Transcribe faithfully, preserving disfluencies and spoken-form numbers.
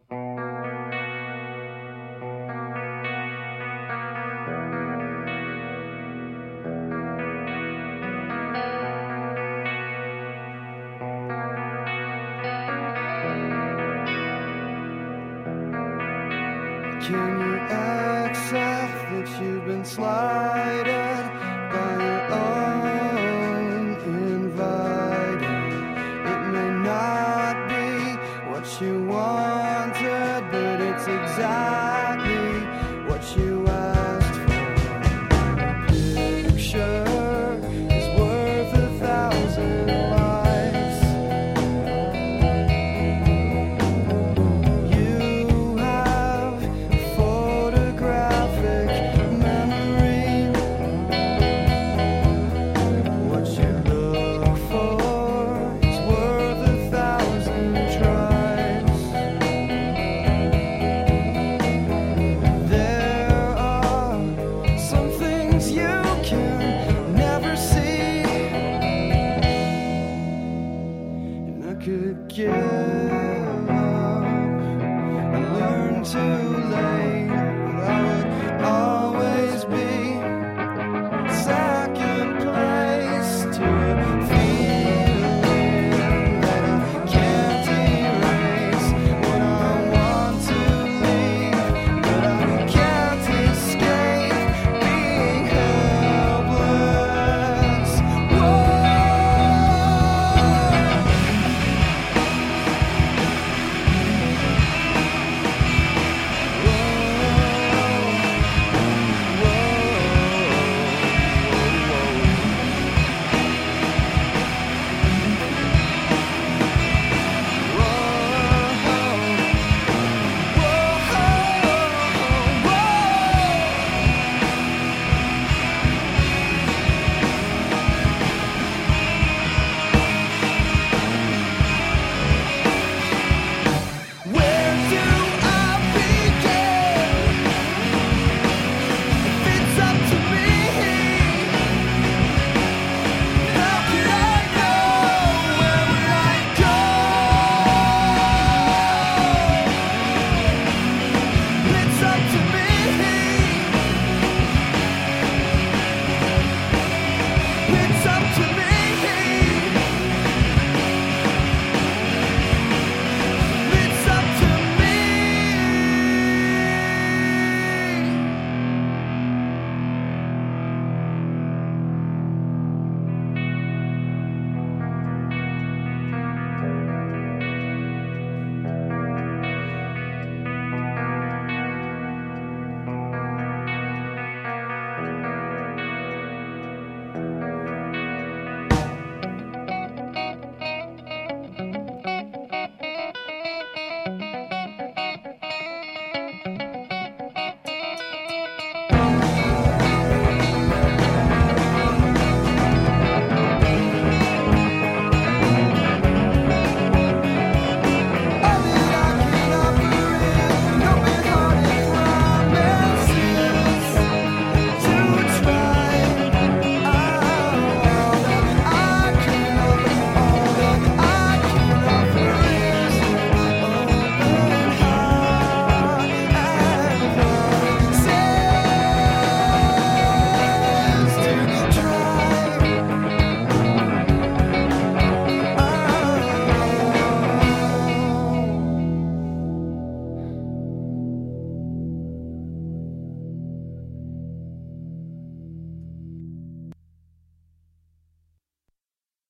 Can you accept that you've been slighted by your own inviting? It may not be what you wanted, but it's exactly what you asked for. A picture is worth a thousand lives. You have photographic memory. What you look for is worth a thousand tries. There are some things you can never see, and I could give up and learn to lay